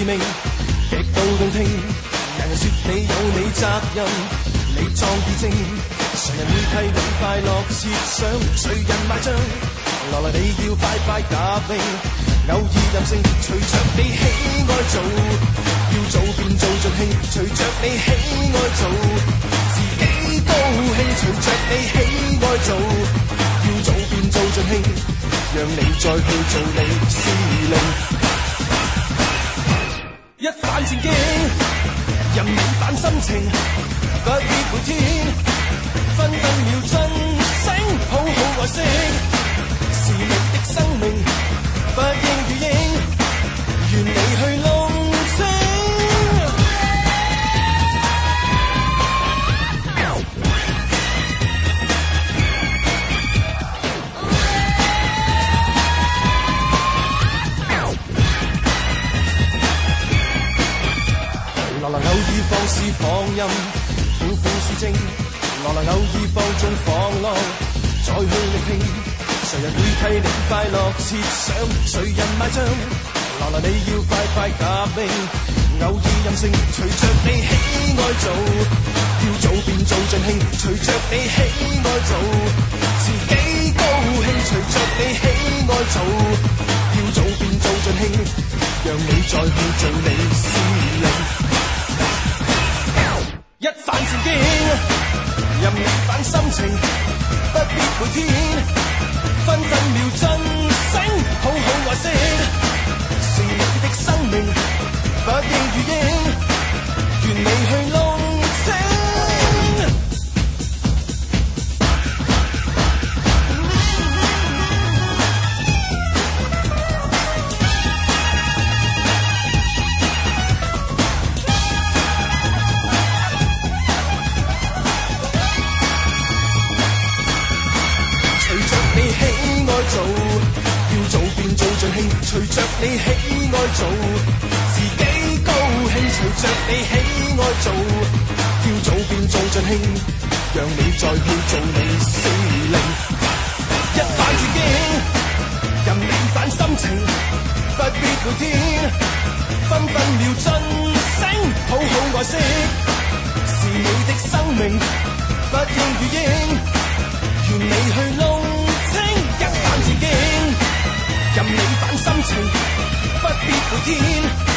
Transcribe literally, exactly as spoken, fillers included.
命，極度動聽。人人說你有你責任，你壯意正，誰人會替你快樂設想？誰人買帳？來來你要快快革命，偶爾任性，隨着你喜愛做，要做便做盡興，隨着你喜愛做，自己高興，隨着你喜愛做，要做便做盡興，讓你再去做你司令。一反戰兢，任你反心情，不必每天分分秒盡醒，好好愛惜，是你的生命，不應如應，願你去弄清。來來偶爾放肆放任，苦苦是正，來來偶爾放縱放浪，再去力拼。誰人會替你快樂設想？誰人買帳？來來你要快快革命，偶爾任性，隨着你喜愛做，要做便做盡興，隨着你喜愛做，自己高興，隨着你喜愛做，要做便做盡興，讓你再去做你司令。一反戰兢，任你反心情，不必每天分分秒盡醒，好好愛惜，是你的生命，不應如應，願你去弄清。做要做便做盡興，隨着你喜愛做，自己高興，隨着你喜愛做，要做便做盡興，讓你再去做你司令。一反戰兢，任你反心情，不必每天分分秒盡醒，好好愛惜，是你的生命，不應如應，願你去弄清。一反戰兢，任你反心情，不必每天